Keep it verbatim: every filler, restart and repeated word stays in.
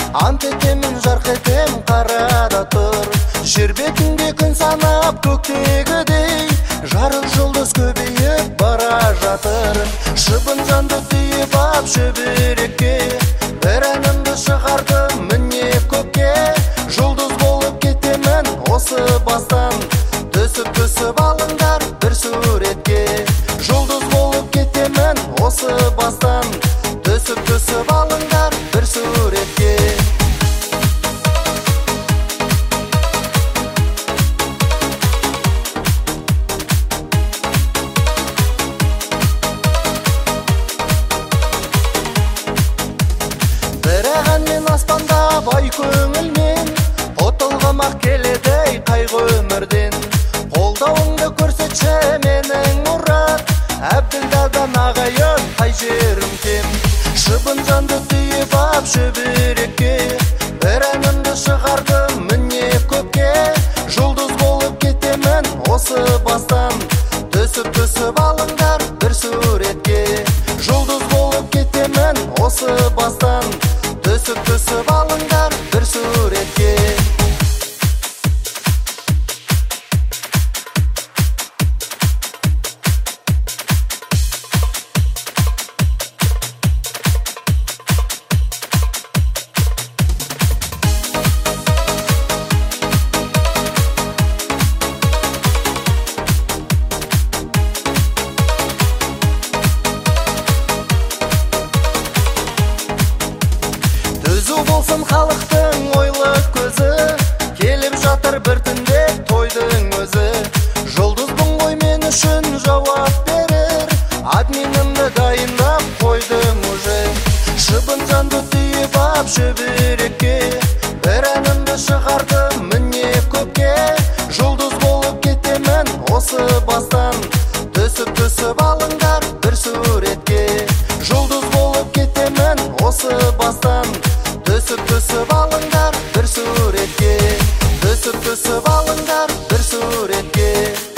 ант етемін, жарқ етем, қарада тұр. Жер бетінде күн санап көктегідей, жарық жұлдыз көбейіп бара жатыр. Шыбын жанды түйіп ап шөберекке, бір әнімді шығардым міне көкке. Жұлдыз болып кетемін осы бастан, түсіп-түсіп алыңдар бір суретке. Жұлдыз болып кетемін осы бастан, түсіп-түсіп алыңдар бір суретке. Бірәғанмен аспанда бай көңілмен, ұтылғымақ келеді қайғы өмірден. Қолдауыңды көрсетші менің мұрат, әбділдадан ағайын қай жерім кем. Шыбын жанды түйіп ап шөберекке, бір әнімді шығардым міне көкке. Жұлдыз болып кетемін осы бастан, түсіп-түсіп алыңдар бір суретке. Жұлдыз болып кетемін осы бастан, түсіп-түсіп алыңдар бір суретке. Түзу болсын халықтың ойлы көзі, келіп жатыр бір түнде тойдың өзі. Жұлдызбын ғой мен үшін жауап берер, админімді дайындап қойдым уже. Шыбын жанды түйіп ап шөберекке, бір әнімді шығардым міне көкке. Жұлдыз болып кетемін осы бастан, түсіп-түсіп алыңдар бір суретке. Жұлдыз болып кетемін осы бастан, түсіп-түсіп алыңдар бір суретке. Түсіп-түсіп алыңдар бір суретке.